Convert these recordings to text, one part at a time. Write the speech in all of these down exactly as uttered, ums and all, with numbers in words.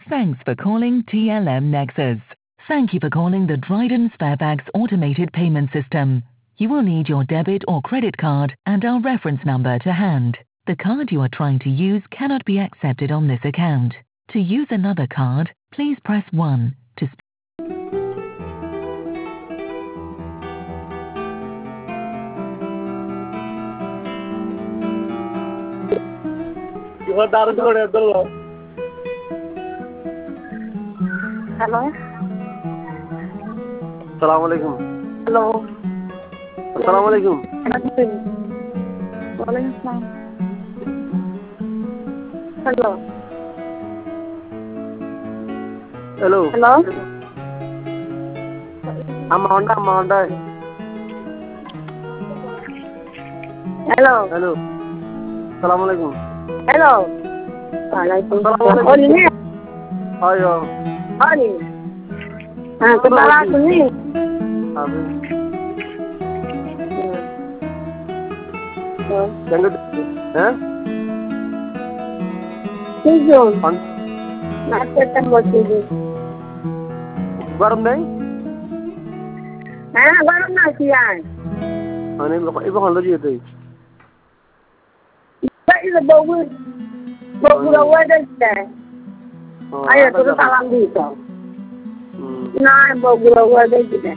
Thanks for calling T L M Nexus. Thank you for calling the Dryden Sparebags automated payment system. You will need your debit or credit card and our reference number to hand. The card you are trying to use cannot be accepted on this account. To use another card, please press one. To sp- Hello? Assalamu alaikum. Hello? Assalamu alaikum. Walaikum. Hello? Hello. Hello? I'm Honda, I'm Honda. Hello? Hello. Assalamu alaikum. Hello? Walaikum. Assalamu alaikum. Oh, ini? Ayo. Oh, ini? Ah, kepala aku ni. Amin. Oh. Jangan. Eh? Tujuh. On. Masih tembok tujuh. Garam nahi? Ah, baru nak siang. Ani ibu Honda ji itu. Tak ada bagus. Bagus awak dah. Ayo terus salam dito. Nah, bagus awak dah juga.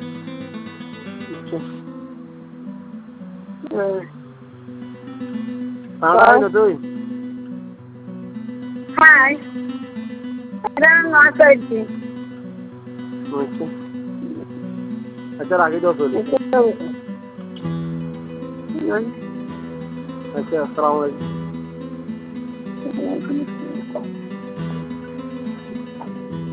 Hai na tu. Hai. Ada masa ini. अच्छा अच्छा आगे दो बोलिए अच्छा अस्सलाम वालेकुम।